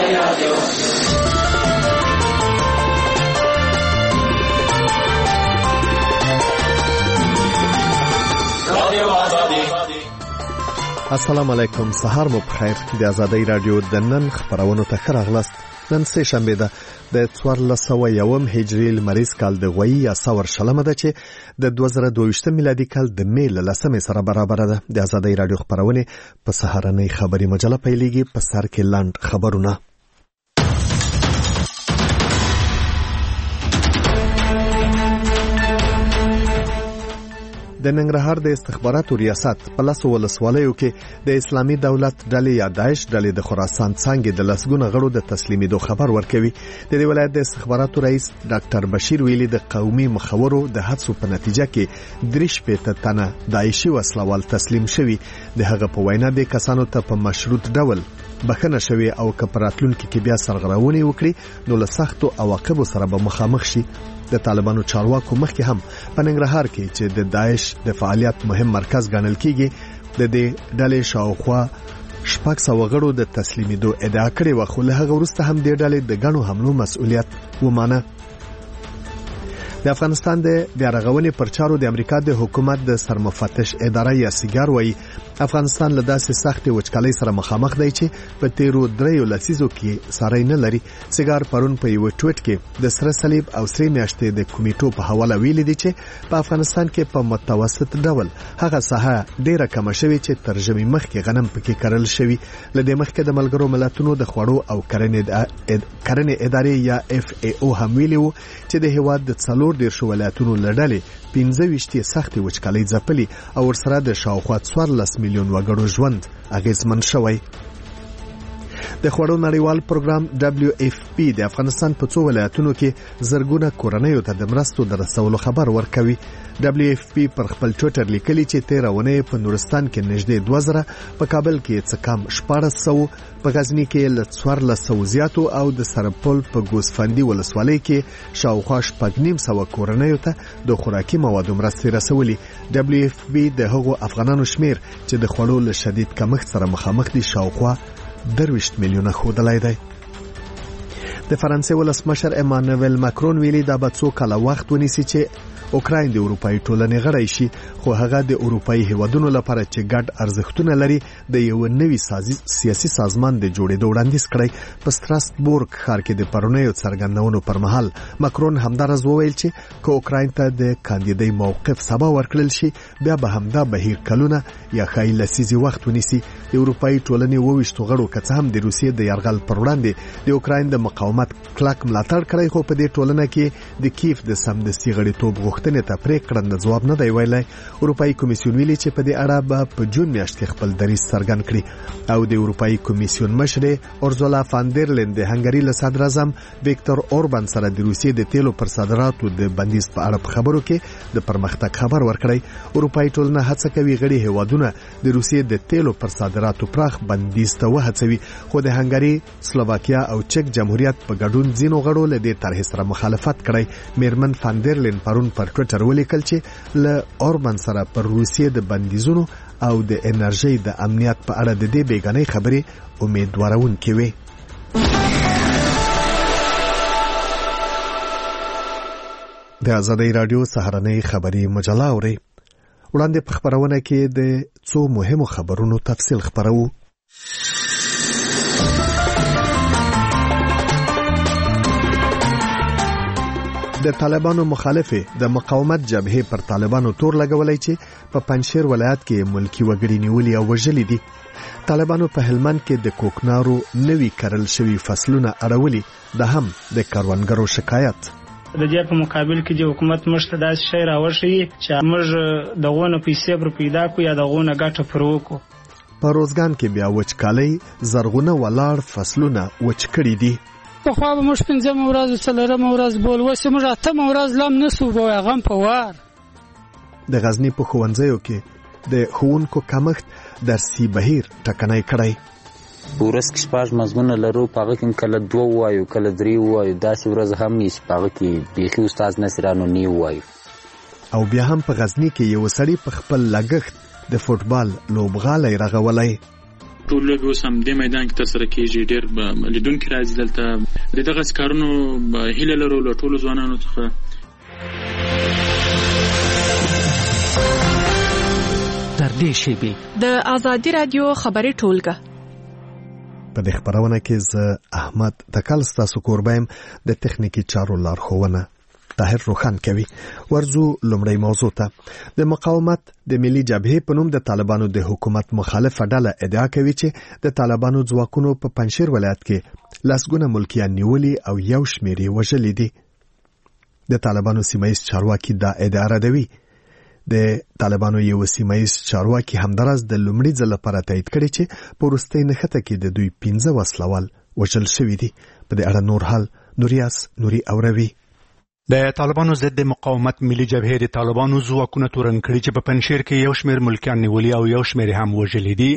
السلام علیکم. سهار مو بخیر. د آزادۍ رادیو د نن خبرونو ته ښه راغلاست. نن سه شنبه ده د 1401 هجري لمریز کال د غوي یا سور شلمه ده چې د 2022 میلادي کال د مې له 10 سره برابر ده. د آزادۍ رادیو خبرونه په سهارنۍ خبري مجله پیلېږي. په سر کې لاند خبرونه. د ننګرهار د استخباراتو ریاست په لاسو ولسوالیو کې د اسلامي دولت ډلې یا داعش ډلې د خراسان څنګه د لسګونه غړو د تسلیمېدو خبر ورکوي. د دې ولایت د استخباراتو رئیس ډاکټر بشیر ویلي د قومي مخورو د حادثو په نتیجه کې 3 تنه داعشي وسلوال تسلیم شوي. د هغه په وینا د کسانو ته په مشروط ډول بخنه شوی او کپراتلونکو کې بیا سرغړونې وکړي نو له سختو عواقبو سره به مخامخ شي. د طالبانو چارواکو مخکې هم په ننګرهار کې چې د داعش د فعالیت مهم مرکز ګڼل کیږي د دې ډلې شاوخوا 600 غړو د تسلیمېدو ادعا کړې و، خو له هغه وروسته هم د ډلې د ګڼو حملو مسؤلیت ومانه. د افغانستان د بیارغونې پر چارو د امریکا د حکومت د سرمفتش اداره یا سیګار وایي افغانستان له داسې سختې وچکالۍ سره مخامخ دی چې په تیرو 3 لسیزو کې ساری نه لري. سیګار پرون په یو ټویټ کې د سره صلیب او سری میاشتې د کمیټو په حواله ویلي دي چې په افغانستان کې په متوسط ډول هغه ساحه ډیره کم شوې چې ترجمه مخکې غنم پکې کرل شوی. لدې مخکې د ملګرو ملتونو د خوړو او کرنې ادارې یا FAO هم ویلي وو چې د هیواد د 14 ولایتونو لړلې 15 سختې وچکالۍ ځپلي او ورسره د شاوخوا 14 میلیون وګړو ژوند اغیزمن شوی. د خوړو نړیوال پروګرام WFP د افغانستان په 2 ولایتونو کې زرګونه کورنیو ته د مرستو د رسولو خبر ورکوي. WFP پر خپل ټویټر لیکلی چې 13 ونې په نورستان کې نږدې 2000، په کابل کې څه کم 1400، په غزنی کې له 1400 زیاتو او د سرپل په ګوسفندي ولسوالۍ کې شاوخوا 950 کورنیو ته د خوراکي موادو مرستې رسولي. WFP د هغو افغانانو شمیر چې د خوړو له شدید کمښت سره مخامخ دي شاوخوا 20 میلیونه ښودلی دی. د فرانسې ولسمشر امانوئل ماکرون ویلي دا به څو کاله وخت ونیسي چې اوکراین د اروپאי ټولنې غړی شي، خو هغه د اروپאי هیوادونو لپاره چې ګډ ارزښتونه لري د یو نوي سیاسي سازمان د جوړېدو وړاندیز کړی. په ستراسبورګ ښار کې د پرونیو څرګندونو پر مهال ماکرون همدارز وویل چې که اوکراین ته د کاندیدۍ موقف سبا ورکړل شي بیا به همدا بهیر کلونه یا ښایي لسیزې وخت ونیسي. د اروپאי ټولنې 22 غړو که څه هم د روسیې د یرغل پر وړاندې د اوکراین د مقاومت کلک ملاتړ کړی، خو په دې ټولنه کې د کیف د سمدستي غړیتوب غوښتنې ته پرېکړه جواب نه دی ویلی. اروپאי کمیسیون ویلي چې په دې اړه به په جون میاشت کې خپل دریځ څرګند کړي. او د اروپאי کمیسیون مشر اورزولا فاندرلین د هنګري له صدر اعظم ویکتور اوربان سره د روسیې د تیلو پر صادراتو د بندیز په اړه خبرو کې د پرمختګ خبر ورکړی. اروپאי ټولنه هڅه کوي غړي هیوادونه د روسیې د تیلو پر صادراتو پراخ بندیز ته وهڅوي، خو د هنګري، سلوواکیا او چک جمهوریت په ګډون ځینو غړو له دې طرحې سره مخالفت کړی. میرمن فاندرلین پرون پر ټویټر ولیکل چې له اوربان سره پر روسیې د بندیزونو او د انرژي د امنیت په اړه د دې بیګانې خبرې امیدوارونکې وي. د آزادۍ رادیو سهارنۍ خبري مجله اوري. وړاندې په خبرونه کې د څو مهمو خبرونو تفصیل خبرو. د طالبانو مخالفه د مقاومت جبهه پر طالبانو تور لګولای چې په پنځشیر ولایت کې ملکی وګړي نیولي او وژلي دي. طالبانو په هلمند کې د کوکنارو نوي کرل شوی فصلونه اړولي، د هم د کاروانګرو شکایت. د دې په مقابل کې چې حکومت مشته داسې شی راوښیي چې موږ دغونه پیسې پر پیدا کو یا دغونه ګټه پر وکړو. په روزګان کې بیا وچکالۍ زرغونه ولاړ فصلونه وچ کړي دي. په خو به موږ 5 ورځې 4 ورځې بول وسه موږ 8 ورځې لم نسو به غم په وار. د غزنی په ښوونځیو کې د ښوونکو کمښت درسي بهیر ټکنی کړی. ورځ کې شپږ مضمون لرو، پاغه کې کله 2 وایو کله 3 وایو، داسې ورځ هم نشي پاغه کې بیخي استاد نصرانو نی وایو. او بیا هم په غزنی کې یو سړی په خپل لګښت د فوټبال لوبغالی رغولای. ټول لوبې اوس هم د میدان کې ترسره کېږي. ډېر لیدونکي راځي دلته. د دغسې کارونو هیله لرو له ټولو ځوانانو څخه. تر دې شیبې د آزادي رادیو خبري ټولګه. په دې خبرونه کې زه احمد تکل ستاسو کوربایم د تخنیکی چارو لارښوونه طاهر روخان کوي. ورزو لومړی موضوع ته. د مقاومت د ملي جبهې په نوم د طالبانو د حکومت مخالفه ډله ادعا کوي چې د طالبانو ځواکونو په پنجشیر ولایت کې لسګونه ملکیان نیولي او یو شمېر یې وژلي دي. د طالبانو سیمایي چارواکي دا ادعا ردوي. د طالبانو یو سیمایي چارواکي همدارس د لومړي ځل لپاره تایید کړي چې په وروستۍ نښته کې د دوی 15 وسلوال وژل شوي دي. په دې اړه نور حال نوري اوروي. د طالبانو ضد مقاومت ملي جبهې د طالبانو ځواکونه تورن کړي چې په پنجشیر کې یو شمېر ملکیان نیولي او یو شمېر هم وژلي دي.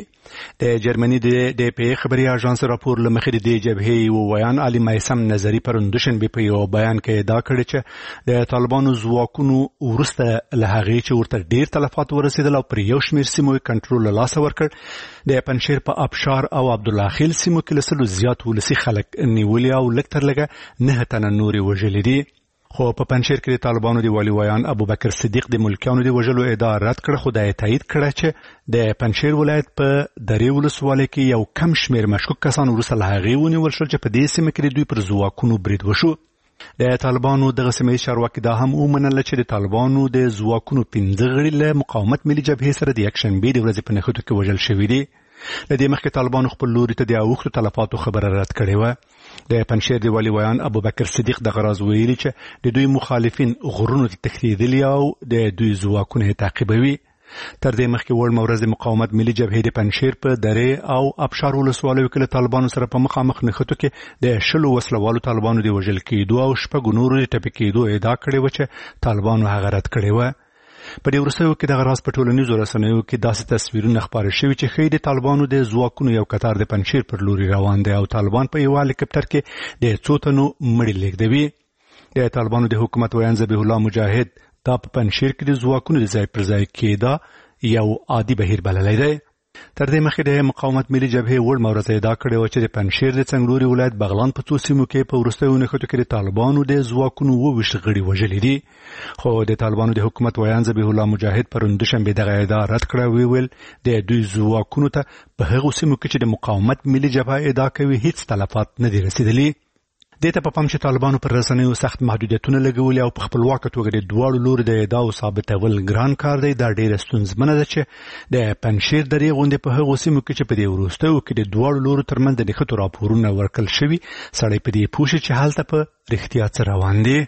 د جرمني د DPA خبري اژانس راپور لمخې د دې جبهې یو ویان علي میسم نظری پرندوشن په یو بیان کې ادعا کړې چې د طالبانو ځواکونو ورسته له هغې چې ورته ډېر تلفات ورسېدل او پر یو شمېر سیمو کنټرول له لاسه ورکړ. د پنجشیر په ابشار او عبدالله خیل سیمو کې لسلو زیات ولسي خلک نیولي او لږ تر لږه 9 تنه نورې وژلي دي. خو په پنجشیر کې د طالبانو د والي ویان ابوبکر صدیق د ملکیانو د وژلو ادعا رد کړه، خو دا یې تایید کړه چې د پنجشیر ولایت په درې ولسوالۍ کې یو کم شمېر مشکوک کسان وروسته له هغې ونیول شول چې په دې سیمه کې د دوی پر ځواکونو برید وشو. د طالبانو دغه سیمه چارواکي دا هم ومنله چې د طالبانو د ځواکونو 15 غړي له مقاومت ملي جبهې سره د یکشنبې د ورځې په نښتو کې وژل شوي دي. له دې مخکې طالبانو خپل لوري ته د اوښتو تلفاتو خبره رد کړې وه. د پنجشیر د والي ویان ابوبکر صدیق دغه راز ویلي چې د دوی مخالفین غرونو ته تښتېدلي او د دوی ځواکونه یې تعقیبوي. تر دې مخکې وړمه ورځ د مقاومت ملي جبهې د پنجشیر په درې او ابشار ولسوالیو کې له طالبانو سره په مخامخ نښتو کې د 10 وسلوالو طالبانو د وژل کېدو او 6 نورو د ټپي کېدو ادعا کړې وه چې طالبانو هغه رد کړې وه. په دې وروستیو کې دغه راز په ټولنیزو رسنیو کې داسې تصویرونه خپاره شوي چې ښیي د طالبانو د ځواکونو یو قطار د پنجشیر پر لوري روان دی او طالبان په یوه هلیکپټر کې د 2 تنو مړي لیږدوي. د طالبانو د حکومت ویان ذبیح الله مجاهد دا په پنجشیر کې د ځواکونو د ځای پر ځای کېدا یو عادي بهیر بللی دی. تر دې مخکې د مقاومت ملي جبهې وړمه ورځ ادعا کړې وه چې د پنجشیر د څنګلوري ولایت بغلان په 2 سیمو کې په وروستیو نښتو کې د طالبانو د ځواکونو 22 غړي وژلي دي. خو د طالبانو د حکومت ویان ذبیح الله مجاهد پرون دوشنبه دغه ادعا رد کړه. ویل د دوی ځواکونو ته په هغو سیمو کې چې د مقاومت ملي جبهه ادعا کوي هیڅ تلفات نه دي رسیدلي. دې ته په پام چې طالبانو پر رسنیو سخت محدودیتونه لګولي او په خپلواکه توګه د دواړو لورو د ادعاو ثابتول ګران کار دی. دا ډېره ستونزمنه ده چې د پنجشیر درې غوندې په هغو سیمو کې چې په دې وروستیو کې د دواړو لورو ترمنځ د نښتو راپورونه ورکړل شوي سړی په دې پوه شي چې هلته په رښتیا څه روان دي.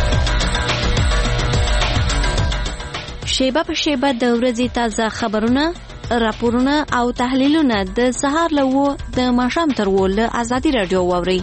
شیبه په شیبه د ورځې تازه خبرونه، راپورونه او تحلیلونه د سهار له 9 د ماښام تر 10 له آزادي رادیو واورئ.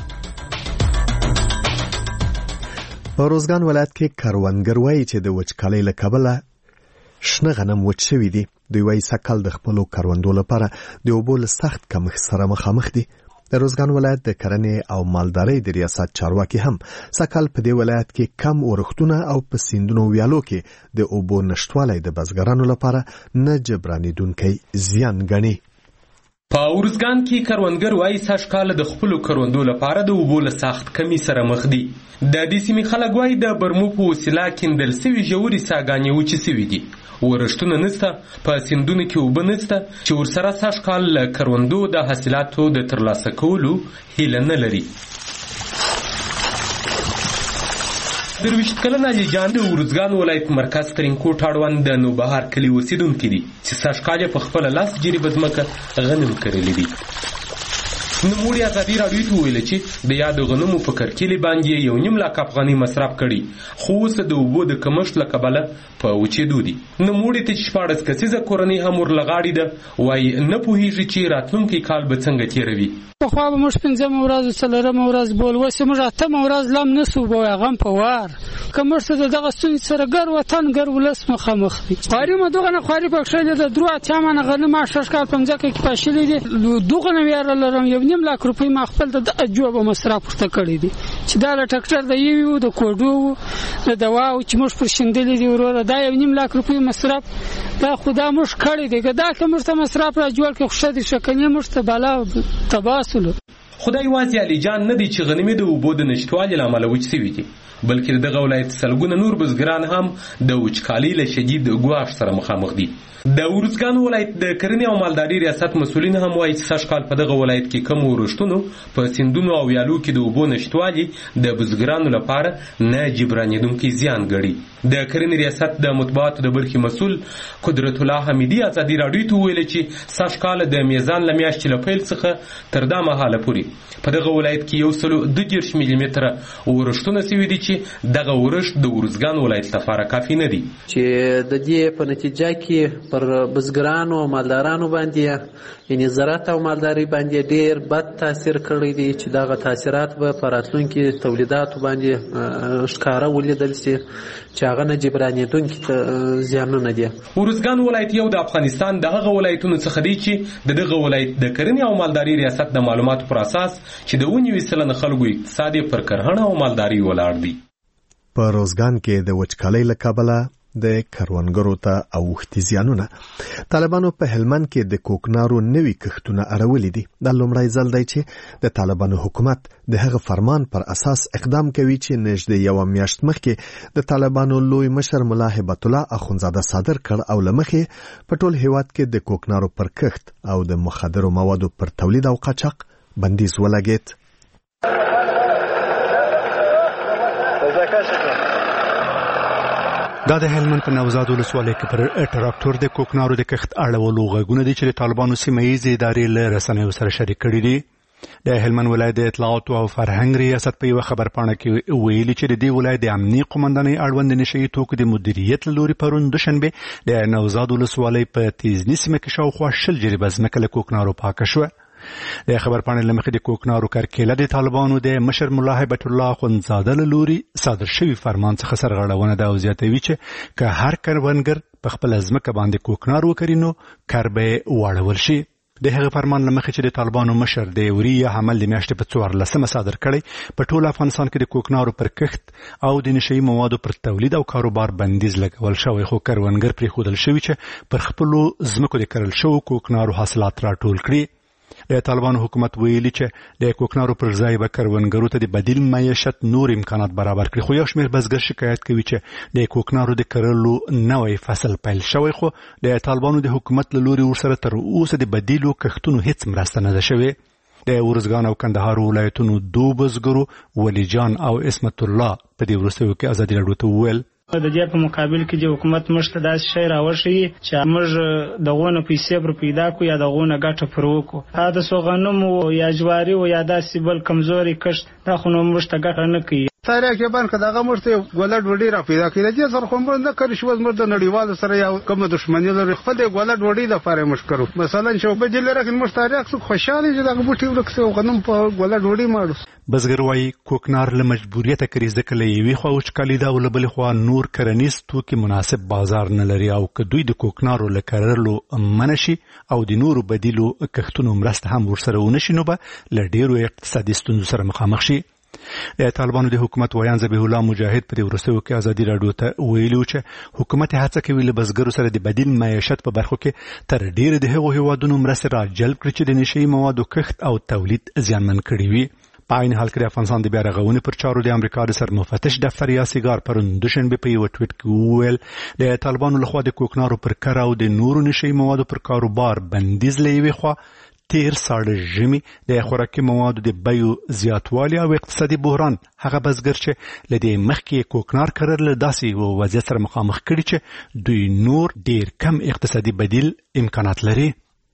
په روزګان ولایت کې کروندګر وایي چې د وچکالۍ له کبله شنه غنم وچ شوي دي. دوی وایي سږکال د خپلو کروندو لپاره د اوبو له سخت کمښت سره مخامخ دي. د روزګان ولایت د کرنې او مالدارۍ د ریاست چارواکي هم سږکال په دې ولایت کې کم اورښتونه او په سیندونو ویالو کې د اوبو نشتوالی د بزګرانو لپاره نه جبرانېدونکی زیان ګڼي. په ارزګان کې کروندګر وایي سږکال د خپلو کروندو لپاره د اوبو له سخت کمی سره مخ دي. د دې سیمې خلک وایي د برمو په وسیله کیندل سوي ژورې څاګانې وچې سوي دي. ورښتونه نشته، په سیندونو کې اوبه نشته چې ورسره سږکال له کروندو د حاصلاتو د ترلاسه کولو هیله نه لري. درویشت کلن علي جان د ارزګان ولایت مرکز ترینکوټ اړوند د نوبهار کلي اوسیدونکي دي چې سږکال په خپله لاس جریبه ځمکه غنم کرلي دي. نوموړي ازادي راډیو ته وویل چې د یادو غنمو په کرکیلې باندې 1.5 لک افغانۍ مصرف کړي، خو اوس د اوبو د کمښت له کبله په وچېدو دي. نوموړي ته چې 14 کسیزه کورنۍ هم ورلغاړې ده، وایي نه پوهېږي چې راتلونکی کال به څنګه تېروي. پخوا به موږ 5 ورځ 4 ورځ بول وسې موږ 8 ورځ لم نسو به غم په وار کمرسه دغه ستونزې سره ګر وطن ګر ولس مخامخ دي. خواري مو دغه نه خواري پکښې د درو اتیا منه غنم 8 کال په ځکه کې پاشلې دي. دغه نه ویار لرم 1.5 1.5 لک روپۍ ما خپل د جوب مصرف ورته کړی دي چې دا له ټاکټر د یو د کوډو د دوا او چې موږ پر شندلې دی وروره دا 1.5 لک روپۍ مصرف دا خدا موږ کړی دی دا که موږ ته مصرف را جوړ کې خوشا دي شکنه موږ ته بالا تباسل خدای واځي علي جان نه دی چې غنمې د اوبو د نشټوالي لامل وچ سوي دي بلکې دغه ولایت سلګونه نور بزګران هم د وچکالۍ له شدید ګواښ سره مخامخ دي د ورزګان ولایت د کرنې او مالداري ریاست مسؤلین هم وایي چې سږ کال په دغه ولایت کې کم ورښتونو په سیندونو او ویالو کې د اوبو نشټوالي د بزګرانو لپاره نه جبرانېدونکي زیان ګڼي د کرنې ریاست د مطبوعاتو د برخې مسؤل قدرت الله حمیدي ازادي راډیو ته وویل چې سږ کال د میزان له میاشتې له پیل څخه تر دا مهاله پورې په دغه ولایت کې 122 ملي متره ورښتونه سوي دي چې دغه ورښت د ورزګان ولایت لپاره کافي نه دي چې د دې په نتیجه کې پر بزګرانو او مالدارانو باندې یعنی زراعت او مالداري باندې ډیر بد تاثیر کړی دی چې دغه تاثیرات به پر راتلونکي تولیداتو باندې ښکاره ولیدل شي چې هغه نه جبرانېدونکي زیانونه دي ورزګان ولایت یو د افغانستان دغه ولایتونو څخه دی چې دغه ولایت د کرنې او مالداري ریاست د معلوماتو پر اساس چې د 90% خلکو اقتصادي پر کرهڼه او مالداري ولاړ دي په روزګان کې د وچکالۍ له کبله د کروندګرو ته اوښتي زیانونه طالبانو په هلمند کې د کوکنارو نوي کښتونه اړولي دي د لومړی ځل دی چې د طالبانو حکومت د هغه فرمان پر اساس اقدام کوي چې نږدې یوه میاشت مخکې د طالبانو لوی مشر ملا هبت الله اخونزاده صادر کړ او له مخې په ټول هیواد کې د کوکنارو پر کښت او د مخدرو موادو پر تولید او قاچاق بندیز ولګېد دا د هلمند په نوزاد ولسوالۍ کې پر ټراکټور د کوکنارو د کښت اړولو غږونه دي چې د طالبانو سیمه ییزې ادارې له رسنیو سره شریک کړي دي د هلمند ولایت د اطلاعاتو او فرهنګ ریاست په یوه خبرپاڼه کې ویلي چې د دې ولایت د امني قومندانۍ اړوند نشهیي توکو د مدیریت له لوري پرون دوشنبه د نوزاد ولسوالۍ په تیزني سیمه کې شاوخوا 20 جریبه ځمکه له کوکنارو پاکه شوه د خبرپاڼې له مخې د کوکنارو کرکیله د طالبانو د مشر ملا هبت الله اخونزاده له لوري صادر شوي فرمان څخه سرغړونه ده او زیاتوي چې که هر کروندګر په خپله ځمکه باندې کوکنار وکړي نو کار به یې واړول شي د هغه فرمان له مخې چې د طالبانو مشر د یوریا حمل د میاشتې په 14 صادر کړی په ټول افغانستان کې د کوکنارو پر کښت او د نشهیي موادو پر تولید او کاروبار بندیز لګول شوی خو کروندګر پرېښودل شوي چې پر خپلو ځمکو د کرل شوو کوکنارو حاصلات راټول کړي د طالبانو حکومت ویلي چې د کوکنارو پر ځای به کروندګرو ته د بدیل معیشت نور امکانات برابر کړي خو یو شمېر بزګر شکایت کوي چې د کوکنارو د کرلو نوی فصل پیل شوی خو د طالبانو د حکومت له لوري ورسره تر اوسه د بدیلو کښتونو هیڅ مرسته نه ده شوې د ورزګان او کندهار ولایتونو دوه بزګرو ولی جان او اسمت الله په دې وروستیو کې ازادي راډیو ته وویل د دې په مقابل کې چې حکومت موږ ته داسې شی راوښیي چې موږ دغونه پیسې پر پیدا کړو یا دغونه ګټه پر وکړو دا څو غنم یا جواري او یا داسې بل کمزوري کښت دا خو نو موږ ته ګټه نه کوي ساره کې باندې دغه مرته ګولډ وډی را پیدا کړي چې سر خو موږ نه کړی شو موږ د نړیوالو سره یو کوم دښمنی لري خپل ګولډ وډی د فارې مشکرو مثلا چې په جله راکې موږ تاریخ څو خوشاله چې دغه بوټي ورکسو غنم په ګولډ وډی ماړو بزګر وايي کوکنار له مجبوریت کړي ځکه له یوې خوا وچکالي ده او له بلې خوا نور کرنیز توکي مناسب بازار نه لري او که دوی د کوکنارو له کرلو منع شي او د نورو بدیلو کښتونو مرسته هم ورسره ونه شي نو به له ډېرو اقتصادي ستونزو سره مخامخ شي د طالبانو د حکومت ویان ذبیح الله مجاهد په دې وروستیو کې ازادي راډیو ته ویلي چې حکومت هڅه کوي له بزګرو سره د بدیل معیشت په برخو کې تر ډېرې د هغو هیوادونو مرستې راجلب کړي چې د نشهیي موادو کښت او تولید زیانمن کړي وي په عین حال کې د افغانستان د بیا رغونې پر چارو د امریکا د سرمفتش دفتر یا سیګار پرون دوشنبه په یو ټویټ کې وویل د طالبانو لخوا د کوکنارو پر کار او د نورو نشهیي موادو پر کاروبار بندیز له یوې خوا تیر ساړه ژمي د خوراکي موادو د بیو زیاتوالي او اقتصادي بحران هغه بزګر چې له دې مخکې کوکنار کرل له داسې وضعیت سره مخامخ کړي چې دوی نور ډیر کم اقتصادي بدیل امکانات لري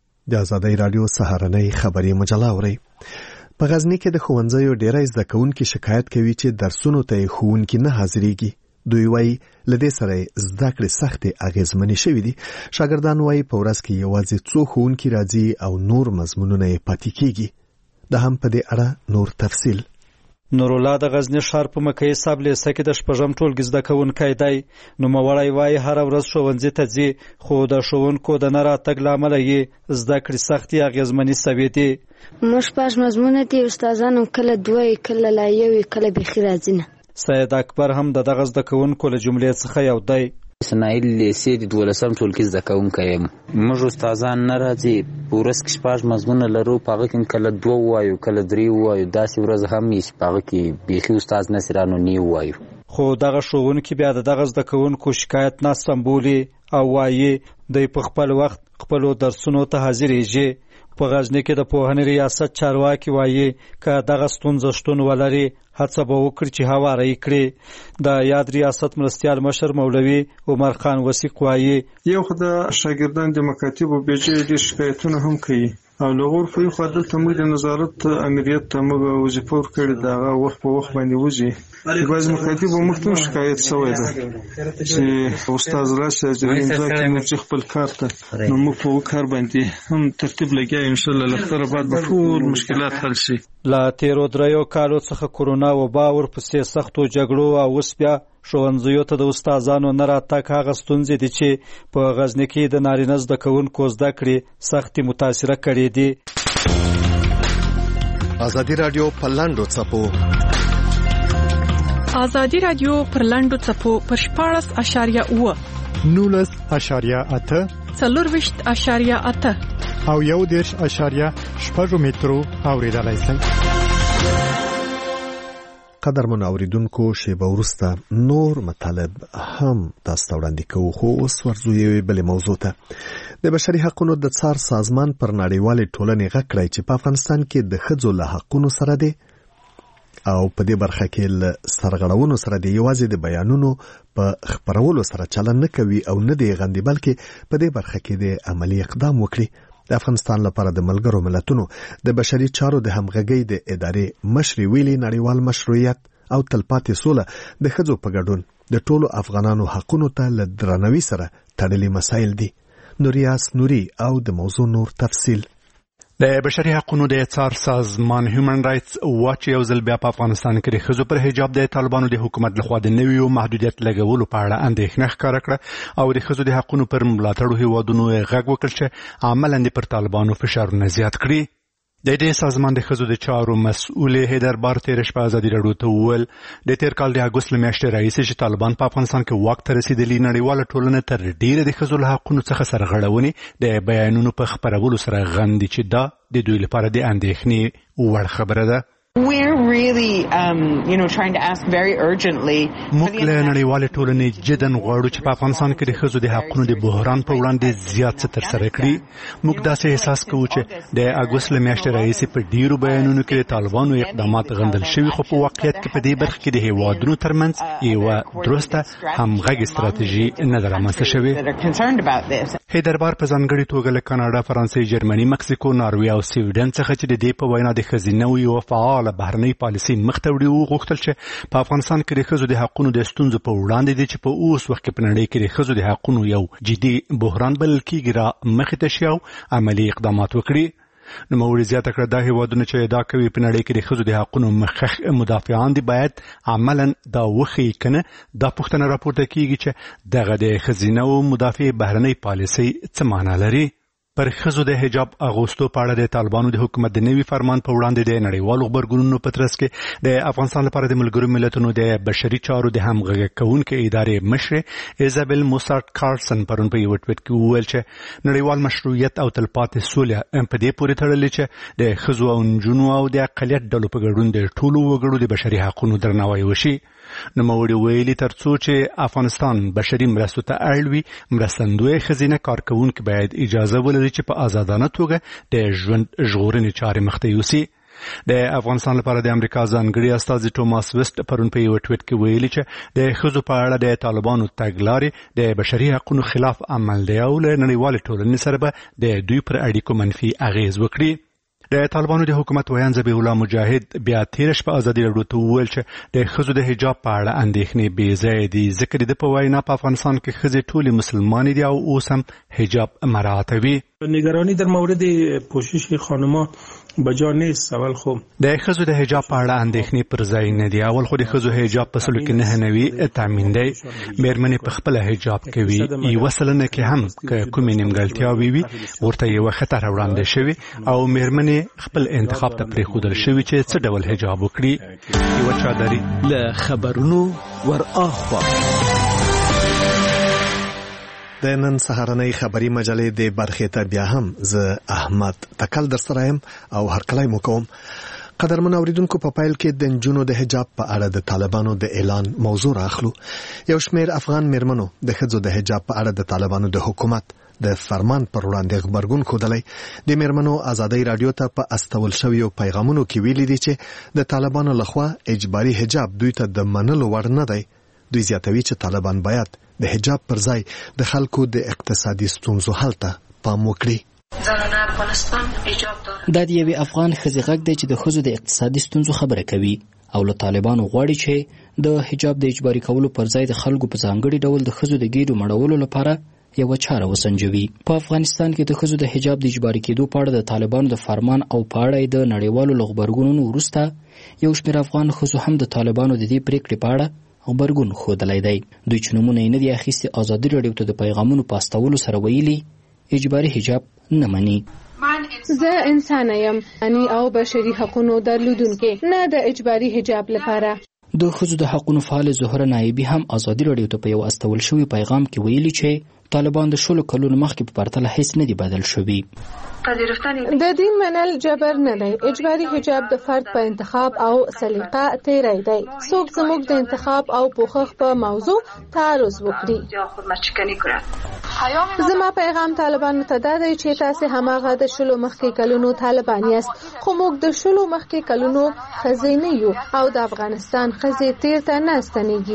د ازادۍ راډیو سهارنۍ خبري مجله اورئ په غزني کې د ښوونځیو ډیری زده کوونکي شکایت کوي چې درسونو ته ښوونکي نه حاضرېږي دوی وایي له دې سره زده کړې سختې اغېزمنې شوي دي شاګردان وایي په ورځ کې یوازې څو ښوونکي راځي او نور مضمونونه یې پاتې کېږي د هم په دې اړه نور تفصیل نورالله د غزنی ښار په مکې صاحب لیسه کې د شپږم ټولګي زده کوونکی دی. نوموړی وایي هره ورځ ښوونځي ته ځي، خو د ښوونکو د نه راتګ له امله یې زده کړې سختې اغېزمنې سوې دي. موږ شپږ مضمونه دي، استادان هم کله دوه کله لا یو کله بیخي راځي نه. سید اکبر هم د دغه زده کوونکو له جملې څخه یو دی. اسماعیل لیسې د 12م ټولګي زده کوونکی یم. موږ استادان نه راځي، په ورځ کې شپږ مضمونه لرو، په هغه کې کله دوه ووایو کله درې ووایو، داسې ورځ هم وي چې په هغه کې بیخي استاد نسي رانو نه ووایو. خو دغه ښوونکي بیا د دغه زده کوونکو شکایت نه سمبولي او وایي دوی په خپل وخت خپلو درسونو ته حاضرېږي. په غزني کې د پوهنې ریاست چارواکي وایي که دغه ستونزه شتون ولري هڅه به وکړي چې هواره یې کړي. د یاد ریاست مرستیال مشر مولوي عمر خان وثیق وایي یو خو د شاګردان د مکاتبو بېجایه ډېر شکایتونه هم کوي او له غرفې خوا دلته موږ د نظارت امریت ته موږ وظیفه ورکړې ده، هغه وخت په وخت باندې وځي. بعضې مکاتبو موږ ته هم شکایت شوی ده چې استاد راشي اجرایي امضا کړي نو چې خپل کار ته نو موږ په کار باندې هم ترتیب لګیا یو انشاءالله له خطره بعد به ټول مشکلات حل شي. له تېرو 3 کالو څخه کورونا وبا ورپسې سختو جګړو او اوس بیا ښوونځیو ته د استادانو نه راتګ هغه ستونزې دي چې په غزني کې د نارینه زده کوونکو زده کړې سختې متاثره کړې دي. ازادي راډیو په لنډو څپو ازادي راډیو پر لنډو څپو پر 14.8 19.8 24.8 او 1.8 مترو اوریدلای شئ. قدرمن اوریدونکو شیبه وروسته نور مطالب هم تاسو ته وړاندې کوو، خو اوس ورځو یوې بلې موضوع ته. د بشري حقوقو د څار سازمان پر نړیوالې ټولنې غږ کړی چې په افغانستان کې د ښځو له حقونو سره دی او په دې برخه کې له سرغړونو سره دی یوازې د بیانونو په خپرولو سره چلن نه کوي او نه دی غندي، بلکې په دې برخه کې د عملی اقدام وکړي. د افغانستان لپاره د ملګرو ملتونو د بشري چارو د همغږۍ د ادارې مشري ویلي نړیوال مشروعیت او تلپاتې سوله د ښځو په ګډون د ټولو افغانانو حقونو ته له درناوي سره تړلي مسایل دي. نوریاس نوري او د موضوع نور تفصیل. د بشري حقوقو د څار سازمان هیومن رائټس واچ یو ځل بیا په افغانستان کې د ښځو پر حجاب د طالبانو د حکومت لخوا د نویو محدودیت لګولو په اړه اندېښنه ښکاره کړه او د ښځو د حقوقو پر ملاتړو هیوادونو غږ وکړ چې عملاً پر طالبانو فشارونه زیات کړي. د دې سازمان د ښځو د چارو مسؤل حیدر بار تېره شپه ازادي راډیو ته وویل د تېر کال د اګوست له میاشتې راهیسې چې طالبان په افغانستان کې واک ته رسېدلي نړیواله ټولنه تر ډېره د ښځو له حقونو څخه سرغړونې د بیانونو په خپرولو سره غندي چې دا د دوی لپاره د اندېښنې وړ خبره ده. We're really, trying to ask very urgently. موږ له نړیوالې ټولنې جدن غواړو چې په افغانستان کې د ښځو د حقونو د بحران په وړاندې زیات څه ترسره کړي. موږ داسې احساس کوو چې د اګوست له میاشتې راهیسې په ډیرو بیانونو کې د طالبانو اقدامات غندل شوي، خو په واقعیت کې په دې برخه کې د هیوادونو ترمنځ یوه درسته همغږي ستراتیژي نه ده رامنځته شوې. حیدربار په ځانګړې توګه له کاناډا، فرانسې، جرمني، مکسیکو، ناروې او سویډن څخه چې د دې په وینا د ښځینه یو فعال بهرنۍ پالیسي مخته وړي وغوښتل چې په افغانستان کې د ښځو د حقونو د ستونزو په وړاندې دي چې په اوس وخت کې په نړۍ کې د ښځو د حقونو یو جدي بحران بلل کېږي را مخې ته شي او عملي اقدامات وکړي. نوموړي زیاته کړه دا هیوادونه چې ادعا کوي په نړۍ کې د ښځو د حقونو مخکښ مدافعان دي باید عملاً دا وښیي که نه دا پوښتنه راپورته کېږي چې دغه د ښځینه مدافع بهرنۍ پالیسۍ څه معنا لري. پر ښځو د حجاب اغوستو په اړه د طالبانو د حکومت د نوي فرمان په وړاندې د نړیوالو غبرګونونو په ترڅ کې د افغانستان لپاره د ملګرو ملتونو د بشري چارو د همغږي کوونکې ادارې مشر ایزابل موسارت کارسن پرون په یو ټویټ کې وویل چې نړیوال مشروعیت او تلپاتې سوله په دې پورې تړلې چې د ښځو او نجونو او د اقلیت ډلو په ګډون د ټولو وګړو د بشري حقوقو درناوی وشي. نوموړي ویلي ترڅو چې افغانستان بشري مرستو ته اړ وي، مرستندوی ښځینه کارکوونکي باید اجازه ولري چې په آزادانه توګه د ژوند ژغورنې چارې مخته یوسي. د افغانستان لپاره د امریکا ځانګړي استازي ټوماس ویسټ پرون په یو ټویټ کې ویلي چې د ښځو په اړه د طالبانو تګلارې د بشري حقوقو خلاف عمل دی او له نړیوالې ټولنې سره به د دوی پر اړیکو منفي اغیز وکړي. د طالبانو د حکومت ویان ذبیح الله مجاهد بیا تېره شپه ازادي راډیو ته وویل چې د ښځو د حجاب په اړه اندېښنې بې ځایه دي، ځکه د په وینا په افغانستان کې ښځې ټولې مسلمانې دي او اوس هم حجاب مراعاتوي. نگرانی در مورد پوشش خانم‌ها بجا نیست. اول خو د ښځو د حجاب په اړه اندېښنې پر ځای نه دي. اول خو د ښځو حجاب په سلو کې 99 تامین دی. مېرمنې په خپل حجاب کوي. یو سلنه کې هم که کومې نیمګړتیاوې وي ورته یو خطر وړاندې شوی او مېرمنې خپل انتخاب ته پرېښودل شوی چې څه ډول حجاب وکړي. یو چادري له خبرونو ور اخوا د نن سهارنۍ خبري مجلې د برخې ته بیا هم زه احمد تکل در سره یم او هرکلی مو کوم. قدرمن اوریدونکو په پایل کې د نجونو د حجاب په اړه د طالبانو د اعلان موضوع راخلو. یو شمېر افغان مېرمنو د ښځو د حجاب په اړه د طالبانو د حکومت د فرمان پر وړاندې غبرګون ښودلی. د مېرمنو ازادۍ راډیو ته په استول شویو پیغامونو کې ویلي دي چې د طالبانو لخوا اجباري حجاب دوی ته د منلو وړ نه دی. دوی زیاتوي چې طالبان باید د حجاب پر ځای د خلکو د اقتصادي ستونزو حل ته پام وکړي. دا د یوې افغان ښځې غږ دی چې د ښځو د اقتصادي ستونزو خبره کوي او له طالبانو غواړي چې د حجاب د اجباري کولو پر ځای د خلکو په ځانګړي ډول د ښځو د ګیډو مړولو لپاره یوه چاره وسنجوي. په افغانستان کې د ښځو د حجاب د اجباري کېدو په اړه د طالبانو د فرمان او په اړه د نړیوالو له غبرګونونو وروسته یو شمېر افغان ښځو هم د طالبانو د دې پرېکړې په اړه غبرګون ښودلی دی. دوی چې نومونه یې نه دي اخیستي ازادي راډیو ته د پیغامونو په استولو سره ویلي اجباري حجاب نه مني. زه انسان یم او بشري حقونو درلودونکې، نه د اجباري حجاب لپاره. د ښځو د حقونو فعال زهره نایبي هم ازادي راډیو ته په یو استول شوي پیغام کې ویلي چې طالبان د 16 کلونو مخکې په پرتله هیڅ نه دي بدل شوي. د دین منل جبر نه دی. اجباري حجاب د فرد په انتخاب او سلیقه تیری دی. څوک زموږ د انتخاب او پوښښ په موضوع تعرض وکړي. زما پیغام طالبانو ته دا دی چې تاسو هماغه د 16 مخکې کلونو طالبان یاست، خو موږ د 16 مخکې کلونو ښځې نه یو او د افغانستان ښځې تیر ته نه ستنېږي.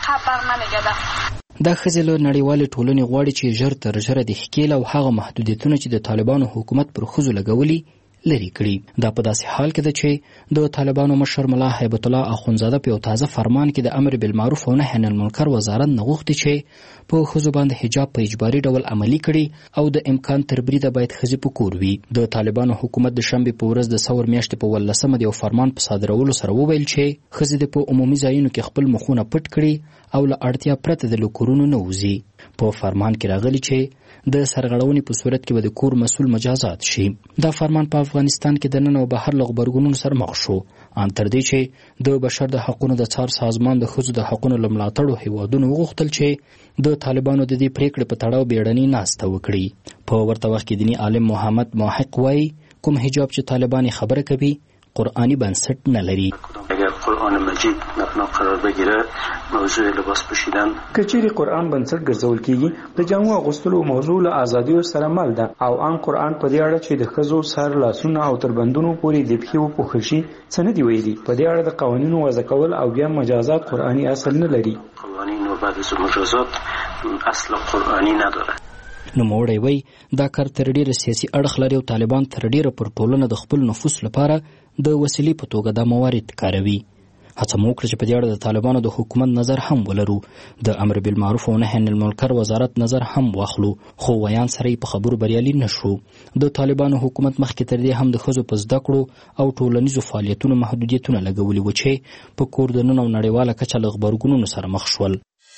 دا ښځې له نړیوالې ټولنې غواړي چې ژر تر ژره د ښکېل او هغه محدودیتونه چې د طالبانو حکومت پر ښځو لګولي لري کړي. دا په داسې حال کې ده چې د طالبانو مشر ملا هیبت الله اخونزاده په یو تازه فرمان کې د امر بالمعروف او نهي عن المنکر وزارت نه غوښتي چې په ښځو باندې حجاب په اجباري ډول عملي کړي او د امکان تر بریده باید ښځې په کور وي. د طالبانو حکومت د شنبې په ورځ د ثور میاشتې په 18 د یو فرمان په صادرولو سره وویل چې ښځې د په عمومي ځایونو کې خپل مخونه پټ کړي او له اړتیا پرته د کورونو نه وځي. په فرمان کې راغلي چې د سرغړونې په صورت کې به د کور مسؤل مجازات شي. دا فرمان په افغانستان کې د نن او بهر له غبرګونونو سره مخ شو، ان تر دې چې د بشر د حقونو د څار سازمان د ښځو د حقونو له ملاتړو هیوادونو وغوښتل چې د طالبانو د دې پریکړې په تړاو بیړنۍ ناسته وکړي. په ورته وخت کې دیني عالم محمد محق وایي کوم حجاب چې طالبان خبره کوي قرآنی بنسټ نه لري. اگر قرآن مجید مبنا قرار بگیره موضوع لباس پوشیدن کچېرې قرآن بنسټ ګرځول کیږي د جامو اغوستلو موضوع له ازادي سره مل ده او ان قرآن په دې اړه چې د ښځو سر لاسونه او تر بندونو پورې د پښې وپوښل شي څه نه دی ویلي. په دې اړه د قوانینو وضع کول او بیا مجازات قرآنی اصل نه لري. قوانین و بعد از مجازات اصل قرآنی نداره. نوموړی وایي دا کار تر ډیره سیاسي اړخ لري او طالبان تر ډیره پر ټولنه د خپل نفوذ لپاره د وسیلې په توګه دا موارد کاروي. هڅه مو وکړه چې په دې اړه د طالبانو د حکومت نظر هم ولرو. د امر بالمعروف او نهي عن المنکر وزارت نظر هم واخلو، خو ویان سره په خبرو بریالي نشو. د طالبانو حکومت مخکې تر دې هم د ښځو په زده کړو او ټولنیزو فعالیتونو محدودیتونه لګولي و چې په کور دننه او نړیواله کچه له غبرګونونو سره مخ شول.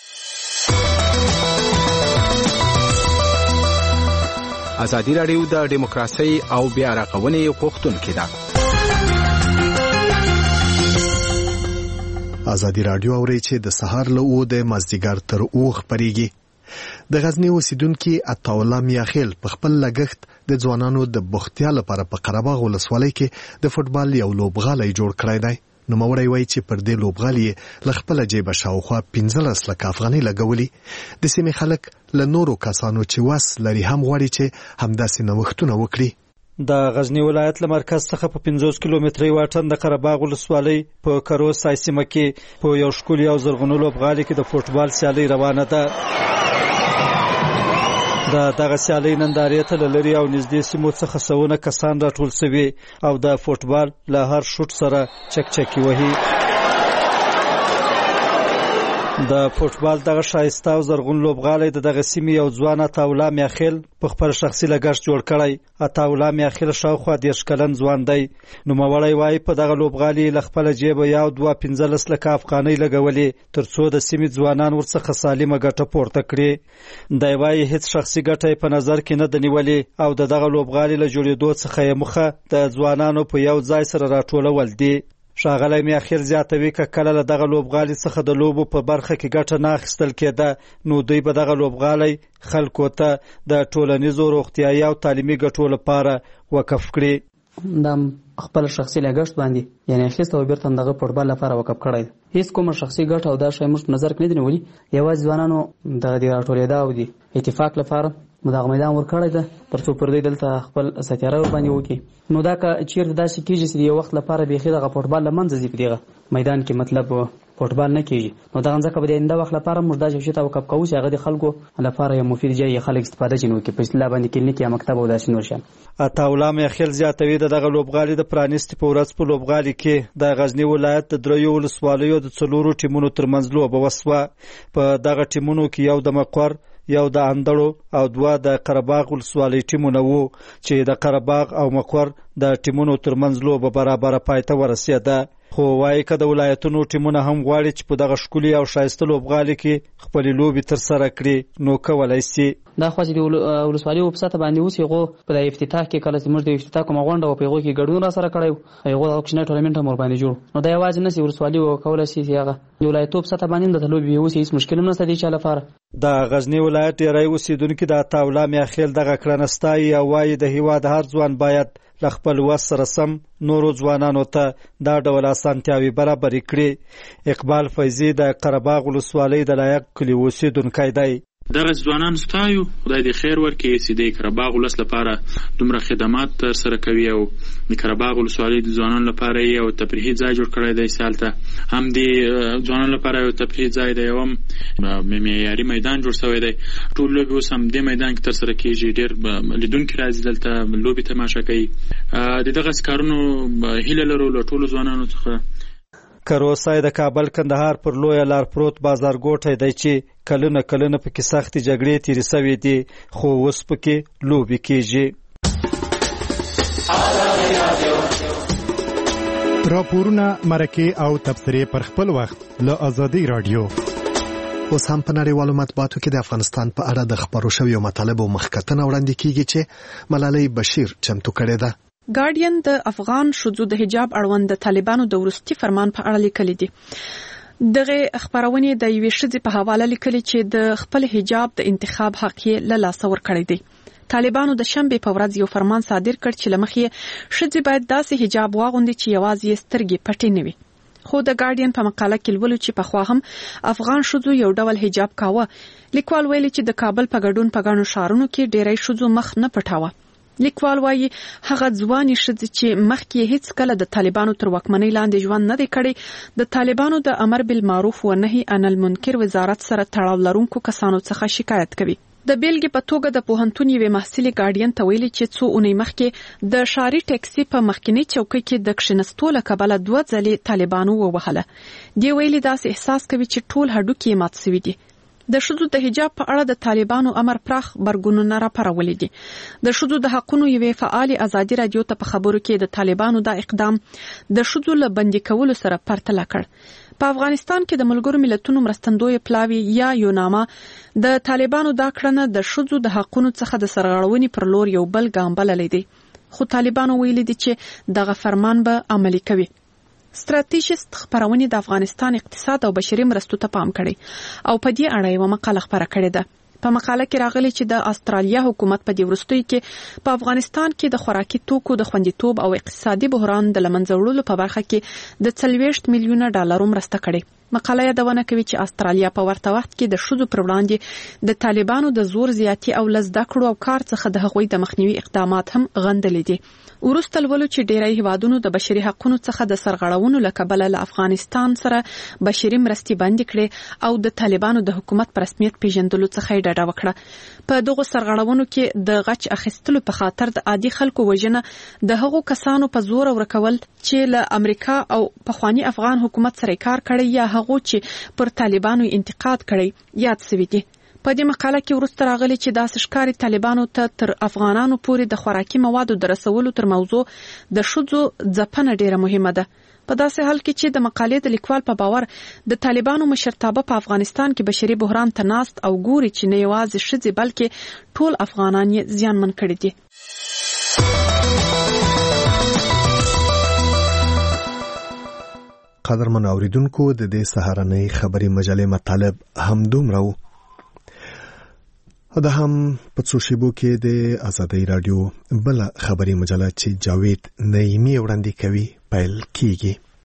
ازادي راډیو د دیموکراسي او بیا رغونې غوښتونکې ده. ازادي راډیو اوري چې د سهار له 9 د مازدیګر تر 9 خبريږي. د غزنی اوسیدونکو عطاالله میاخیل په خپل لګښت د ځوانانو د بوختیا لپاره په قرهباغ ولسوالۍ کې د فوتبال یو لوبغالی جوړ کړی دی. نوموړی وایي چې پر دې لوبغالي له خپل جیبه شاوخوا 15 لک افغانۍ لګولي. د سیمې خلک له نورو کسانو چې وس لري هم غواړي چې همداسې نوښتونه وکړي. د غزنی ولایت له مرکز څخه په 50 کیلومتري واټن د قرهباغ ولسوالۍ په کروز سیمه کې په یو ښکلي او زرغونو لوبغالي کې د فوتبال سیالي روانه ده. دغه سیالۍ نندارې ته له لرې او نږدې سیمو څخه سوونه کسان راټول شوي او د فوتبال له هر شوټ سره چکچکي وهي. د فوټبال دغه شایسته او زرغون لوبغالی دغه سیمې یو ځوان عطاالله میاخیل په خپل شخصي لګښت جوړ کړی. عطاالله میاخیل شاوخوا 10 کلن ځوان دی. نوموړی وایي په دغه لوبغالي له خپل جیبه یو 2.15 لکه افغانۍ لګولې ترڅو د سیمې ځوانان ورڅخه سالمه ګټه پورته کړي. دی وایي هیڅ شخصي ګټه په نظر کې نه ده نیولې او دغه لوبغالي له جوړېدو څخه یې موخه د ځوانانو په یو ځای سره راټولول دي. ښاغلی میاخیل زیاتوي که کله له دغه لوبغالي څخه د لوبو په برخه کې ګټه نه اخیستل کېده نو دوی به دغه لوبغالی خلکو ته د ټولنیزو روغتیایي او تعلیمي ګټو لپاره وقف کړي. دا خپل شخصي لګښت باندې یعنی اخیسته او بیرته دغه فوټبال لپاره وقف کړی. هیڅ کومه شخصي ګټه او دا شی موږ نظر کې نه دی نیولي. یوازې ځوانانو دغه د راټولېدا او د اتفاق لپاره دغه میدان ورکړی ده ترڅو پر دوی دلته خپل ساتیاره ورباندې وکړي. نو دا که چیرته داسې کېږي چې د یو وخت لپاره بیخي دغه فوټبال له منځه ځي په دغه میدان کې مطلب فوټبال نه کېږي نو دغه ځکه به د آینده وخت لپاره موږ دا شی ته وقف کوو چې هغه د خلکو لپاره یو مفید ځای خلک استفاده جنو کې په اصطلاح باندې کلینیک یا مکتب او داسې نور شیان. عطاالله میاخیل زیاتوي دغه لوبغالي د پرانیستي په ورځ په لوبغالي کې د غزنی ولایت د 3 ولسوالیو د 4 ټیمونو ترمنځ لوبه وسوه. په دغه ټیمونو کې یو د مقر، یو د اندړو او 2 د قرهباغ ولسوالۍ ټیمونه وو چې د قرهباغ او مقر د ټیمونو ترمنځ لوبه برابر پای ته ورسېده. خو وایي که د ولایتونو ټیمونه هم غواړي چې په دغه ښکلي او ښایسته لوبغالي کې خپلې لوبې ترسره کړي نو کولی شي. دا خو چې د ولسوالۍ په سطحه باندې اوس هغو په د افتتاح کې کله چې موږ د افتتاح کومه غونډه وه په هغو کې ګډون راسره کړی و هغو دغه کوچنی ټورنمنټ هم ورباندې جوړ نو دا یوازې نه چې ولسوالي وکولی شي چې هغه د ولایتو په سطحه باندې هم دلته لوبې اوس هېڅ مشکل هم نشته د چا لپاره. د غزنی ولایت ډېری اوسېدونکي د عطاالله میاخیل دغه کړنه ستایي او وایي د هېواد هر ځوان باید له خپل وس سره سم نورو ځوانانو ته دا ډول اسانتیاوې برابرې کړي. اقبال فیضي د قرهباغ ولسوالۍ د لایق کلي اوسېدونکی دی. دغه ځوانان ستایو خدای دې خیر ورکړي چې د قرهباغ ولس لپاره دومره خدمات ترسره کوي او د قرهباغ ولسوالۍ د ځوانانو لپاره یو تفریحي ځای جوړ کړی دی. هلته هم د ځوانانو لپاره یو تفریحي ځای دی او هم معیاري میدان جوړ شوی دی. ټول لوبې اوس هم دې میدان کې ترسره کېږي. ډېر لیدونکي راځي دلته لوبې تماشا کوي. د دغسې کارونو هیله لرو له ټولو ځوانانو څخه. کروسای د کابل کندهار پر لویه لار پروت بازارګوټی دی چې کلونه پکې سختې جګړې تېرې سوې دي خو اوس پکې لوبې کېږي. راپورونه، مرکې او تبصرې پر خپل وخت له آزادۍ رادیو. اوس هم په نړیوالو مطبوعاتو کې د افغانستان په اړه د خبرو شویو مطالبو مخکتنه وړاندې کیږي چې ملالۍ بشیر چمتو کړې ده. ګارډین د افغان ښځو د حجاب اړوند د طالبانو د وروستي فرمان په اړه لیکلي دي. دغه خبرونه د یوې ښځې په حواله لیکلي چې د خپل حجاب د انتخاب حق یې له لاسه ورکړی دی. طالبانو د شنبه په ورځ یو فرمان صادر کړ چې لمخې ښځې باید داسې حجاب واغوندي چې یوازې سترګې پټې نه وي. خو د ګارډین په مقاله کې لولو چې پخوا هم افغان ښځو یو ډول حجاب کاوه. لیکوال ویلي چې د کابل په ګډون په ګڼو ښارونو کې ډېری ښځو مخ نه پټاوه. لیکوال وایي هغه ځواني ښځې چې مخکې هیڅ کله د طالبانو تر واکمنۍ لاندې ژوند نه دی کړی د طالبانو د امر بالمعروف و نهي عن المنکر وزارت سره تړاو لرونکو کسانو څخه شکایت کوي. د بیلګې په توګه د پوهنتون یوې محصلې ګارډین ته ویلي چې څو اونۍ مخکې د ښاري ټیکسي په مخکینی چوکۍ کې د کښینستو له کبله 2 ځلې طالبانو ووهله. دی ویلي داسې احساس کوي چې ټول هډوکي یې مات سوي دي. د ښځو د حجاب په اړه د طالبانو امر پراخ برګونونه راپارولي دي. د ښځو د حقونو یوې فعالې ازادي رادیو ته په خبرو کې د طالبانو دا اقدام د ښځو له بندي کولو سره پرتله کړ. په افغانستان کې د ملګرو ملتونو مرستندوی پلاوی یا یوناما د طالبانو دا کړنه د ښځو د حقونو څخه د سرغړونې پر لور یو بل ګام بللی دی. خو طالبانو ویلي دي چې دغه فرمان به عملي کوي. ستراتیژیست خبرونه د افغانستان اقتصاد او بشري مرستو ته پام کړي او په دې اړه یو مقاله خبره کړې ده. په مقاله کې راغلي چې د استرالیا حکومت په دې وروستیو کې په افغانستان کې د خوراکي توکو د خوندیتوب او اقتصادي بحران د لمنځه وړلو په برخه کې د 40 میلیونه ډالر مرسته کړې. مقاله یادونه کوي چې استرالیا په ورته وخت کې د ښځو پر وړاندې د طالبانو د زور زیاتی او لزده کړو او کار څخه د هغوی د مخنیوي اقدامات هم غندلې دي. ورسته ولولو چې ډیری هیوادونو د بشري حقوقو څخه د سرغړونو لکبله له افغانستان سره بشري مرستې بند کړي او د طالبانو د حکومت پر رسمیت پیژندلو څخه ډډه وکړه. په دغه سرغړونو کې د غچ اخیستلو په خاطر د عادي خلکو وژنه، د هغو کسانو په زور ورکول چې له امریکا او پخوانی افغان حکومت سره کار کړی یا هغو چې پر طالبانو انتقاد کړي یاد شوی دی. په دې مقاله کې وروسته راغلي چې داسې ښکاري طالبانو ته تر افغانانو پورې د خوراکي موادو د رسولو تر موضوع د ښځو ځپنه ډیره مهمه ده. په داسې حال کې چې د مقالې د لیکوال په باور د طالبانو مشرتابه په افغانستان کې بشري بحران ته ناست او ګوري چې نه یوازې ښځې بلکې ټول افغانان یې زیانمن کړي دي. قدرمن اوریدونکو د دې سهارنۍ خبري مجلې مطالب همدومره وو. دا هم په څو شیبو کې د آزادۍ رادیو بل خبري مجله چې جاوید نعیمی وړاندې کوي پیل کیږي.